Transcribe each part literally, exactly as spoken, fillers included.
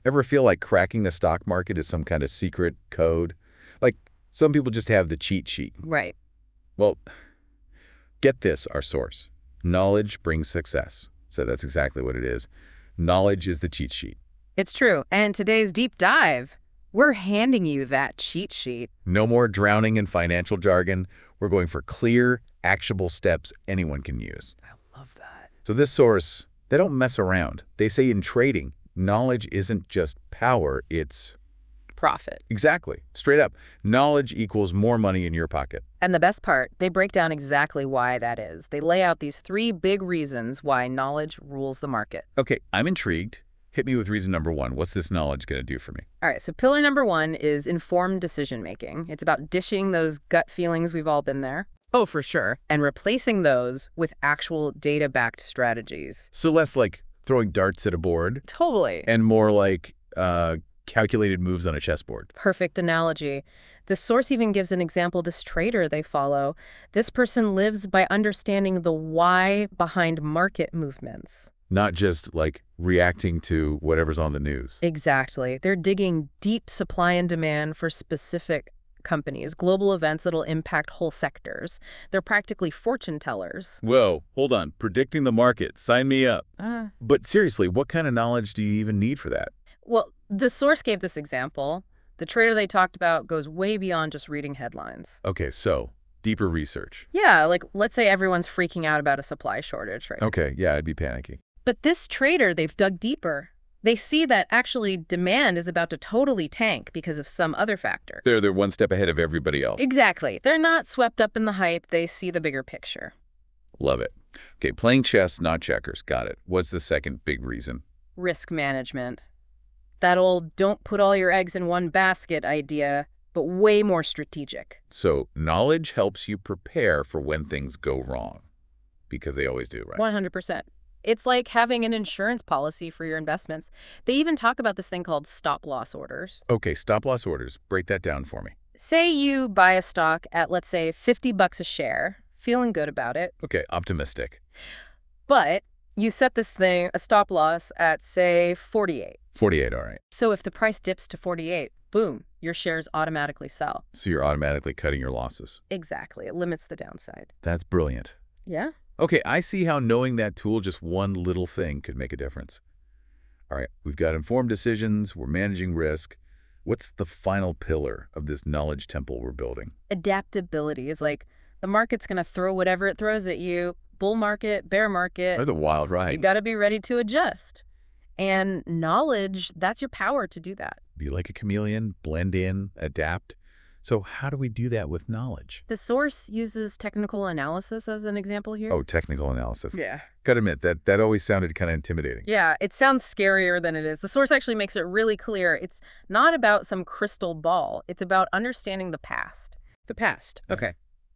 Ever feel like cracking the stock market is some kind of secret code? Like, some people just have the cheat sheet. Right. Well, get this, our source. Knowledge brings success. So that's exactly what it is. Knowledge is the cheat sheet. It's true. And today's deep dive, we're handing you that cheat sheet. No more drowning in financial jargon. We're going for clear, actionable steps anyone can use. I love that. So this source, they don't mess around. They say in trading, knowledge isn't just power, it's... Profit. Exactly. Straight up. Knowledge equals more money in your pocket. And the best part, they break down exactly why that is. They lay out these three big reasons why knowledge rules the market. Okay, I'm intrigued. Hit me with reason number one. What's this knowledge going to do for me? All right, so pillar number one is informed decision-making. It's about dishing those gut feelings, we've all been there. Oh, for sure. And replacing those with actual data-backed strategies. So less like throwing darts at a board. Totally. And more like uh, calculated moves on a chessboard. Perfect analogy. The source even gives an example. This trader they follow, this person lives by understanding the why behind market movements. Not just like reacting to whatever's on the news. Exactly. They're digging deep supply and demand for specific companies, global events that'll impact whole sectors. They're practically fortune tellers. Whoa, hold on. Predicting the market. Sign me up. Uh, But seriously, what kind of knowledge do you even need for that? well, the source gave this example. The trader they talked about goes way beyond just reading headlines. Okay, so deeper research. Yeah, like let's say everyone's freaking out about a supply shortage, right? Okay, yeah, I'd be panicking. But this trader, they've dug deeper. They see that actually demand is about to totally tank because of some other factor. They're they're one step ahead of everybody else. Exactly. They're not swept up in the hype. They see the bigger picture. Love it. Okay, playing chess, not checkers. Got it. What's the second big reason? Risk management. That old don't put all your eggs in one basket idea, but way more strategic. So knowledge helps you prepare for when things go wrong. Because they always do, right? one hundred percent. It's like having an insurance policy for your investments. They even talk about this thing called stop-loss orders. Okay, stop-loss orders. Break that down for me. Say you buy a stock at, let's say, fifty bucks a share, feeling good about it. Okay, optimistic. But you set this thing, a stop-loss, at, say, forty-eight. forty-eight, all right. So if the price dips to forty-eight, boom, your shares automatically sell. So you're automatically cutting your losses. Exactly. It limits the downside. That's brilliant. Yeah? Okay, I see how knowing that tool, just one little thing, could make a difference. All right, we've got informed decisions, we're managing risk. What's the final pillar of this knowledge temple we're building? Adaptability is like the market's going to throw whatever it throws at you. Bull market, bear market. Or the wild ride. You got to be ready to adjust. And knowledge, that's your power to do that. Be like a chameleon, blend in, adapt. So how do we do that with knowledge? The source uses technical analysis as an example here. Oh, technical analysis. Yeah. Gotta admit, that, that always sounded kind of intimidating. Yeah, it sounds scarier than it is. The source actually makes it really clear. It's not about some crystal ball. It's about understanding the past. The past. Okay.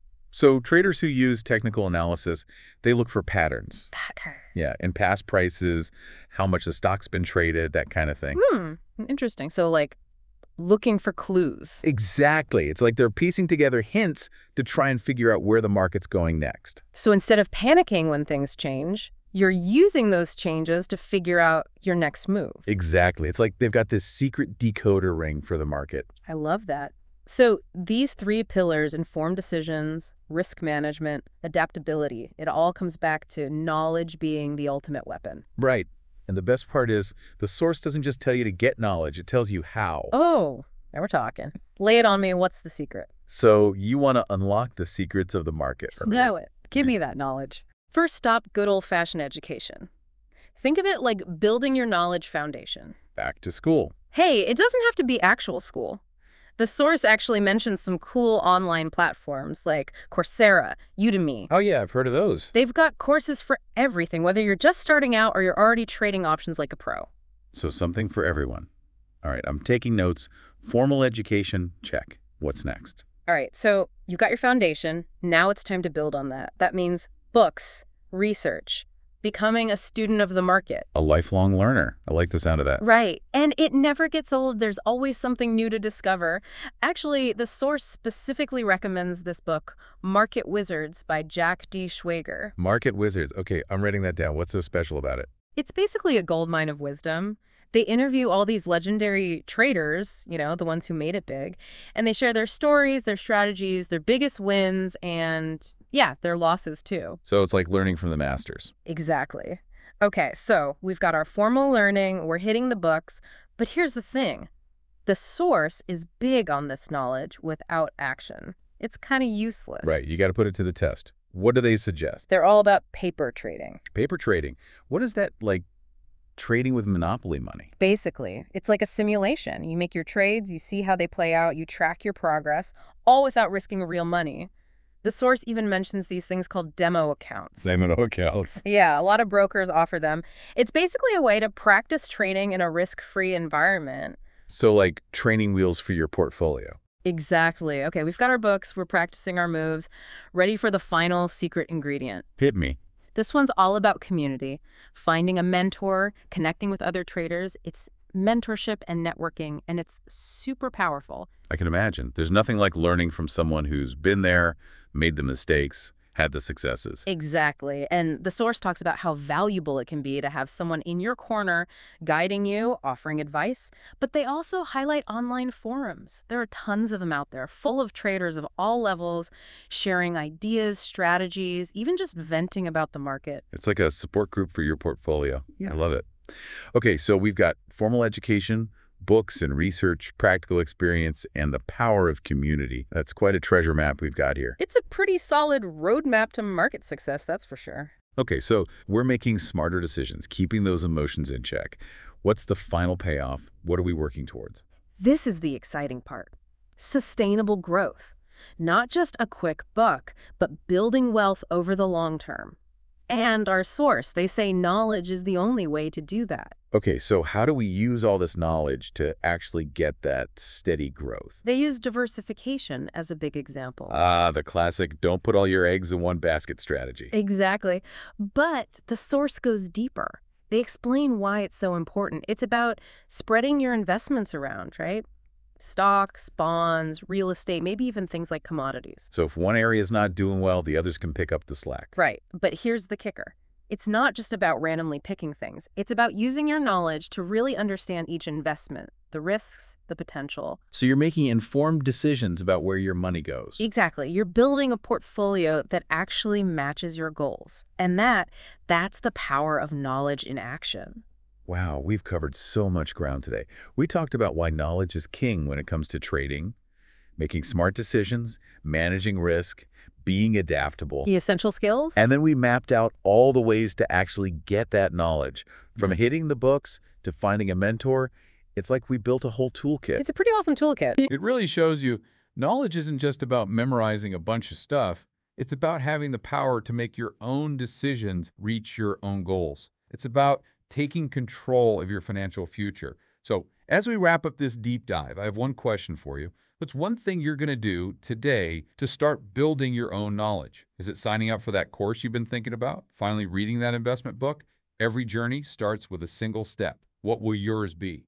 So traders who use technical analysis, they look for patterns. Pattern. Yeah, in past prices, how much the stock's been traded, that kind of thing. Hmm. Interesting. So like looking for clues. Exactly. It's like they're piecing together hints to try and figure out where the market's going next. So instead of panicking when things change, you're using those changes to figure out your next move. Exactly. It's like they've got this secret decoder ring for the market. I love that. So these three pillars, informed decisions, risk management, adaptability, it all comes back to knowledge being the ultimate weapon. Right. And the best part is the source doesn't just tell you to get knowledge, it tells you how. Oh, now we're talking. Lay it on me. What's the secret? So you want to unlock the secrets of the market. Snow it. Give me that knowledge. First stop, good old-fashioned education. Think of it like building your knowledge foundation. Back to school. Hey, it doesn't have to be actual school. The source actually mentions some cool online platforms like Coursera, Udemy. Oh yeah, I've heard of those. They've got courses for everything, whether you're just starting out or you're already trading options like a pro. So something for everyone. All right, I'm taking notes. Formal education, check. What's next? All right, so you've got your foundation. Now it's time to build on that. That means books, research, becoming a student of the market. A lifelong learner. I like the sound of that. Right. And it never gets old. There's always something new to discover. Actually, the source specifically recommends this book, Market Wizards by Jack D. Schwager. Market Wizards. Okay, I'm writing that down. What's so special about it? It's basically a goldmine of wisdom. They interview all these legendary traders, you know, the ones who made it big, and they share their stories, their strategies, their biggest wins, and yeah, their losses too. So it's like learning from the masters. Exactly. Okay, so we've got our formal learning, we're hitting the books, but here's the thing. The source is big on this knowledge without action. It's kind of useless. Right, you got to put it to the test. What do they suggest? They're all about paper trading. Paper trading. What is that like trading with monopoly money? Basically, it's like a simulation. You make your trades, you see how they play out, you track your progress, all without risking real money. The source even mentions these things called demo accounts. Demo accounts. Yeah, a lot of brokers offer them. It's basically a way to practice trading in a risk-free environment. So like training wheels for your portfolio. Exactly. Okay, we've got our books, we're practicing our moves, ready for the final secret ingredient. Hit me. This one's all about community, finding a mentor, connecting with other traders. It's mentorship and networking, and it's super powerful. I can imagine. There's nothing like learning from someone who's been there, made the mistakes, had the successes. Exactly. And the source talks about how valuable it can be to have someone in your corner guiding you, offering advice. But they also highlight online forums. There are tons of them out there, full of traders of all levels, sharing ideas, strategies, even just venting about the market. It's like a support group for your portfolio. Yeah. I love it. Okay, so we've got formal education, books and research, practical experience, and the power of community. That's quite a treasure map we've got here. It's a pretty solid roadmap to market success, that's for sure. Okay, so we're making smarter decisions, keeping those emotions in check. What's the final payoff? What are we working towards? This is the exciting part. Sustainable growth. Not just a quick buck, but building wealth over the long term. And our source, they say knowledge is the only way to do that. Okay, so how do we use all this knowledge to actually get that steady growth? They use diversification as a big example. Ah, the classic don't put all your eggs in one basket strategy. Exactly. But the source goes deeper. They explain why it's so important. It's about spreading your investments around, right? Stocks, bonds, real estate, maybe even things like commodities. So if one area is not doing well, the others can pick up the slack. Right. But here's the kicker. It's not just about randomly picking things. It's about using your knowledge to really understand each investment, the risks, the potential. So you're making informed decisions about where your money goes. Exactly. You're building a portfolio that actually matches your goals. And that, that's the power of knowledge in action. Wow, we've covered so much ground today. We talked about why knowledge is king when it comes to trading, making smart decisions, managing risk, being adaptable. The essential skills? And then we mapped out all the ways to actually get that knowledge. From Mm-hmm. hitting the books to finding a mentor, it's like we built a whole toolkit. It's a pretty awesome toolkit. It really shows you knowledge isn't just about memorizing a bunch of stuff. It's about having the power to make your own decisions reach your own goals. It's about taking control of your financial future. So as we wrap up this deep dive, I have one question for you. What's one thing you're going to do today to start building your own knowledge? Is it signing up for that course you've been thinking about? Finally reading that investment book? Every journey starts with a single step. What will yours be?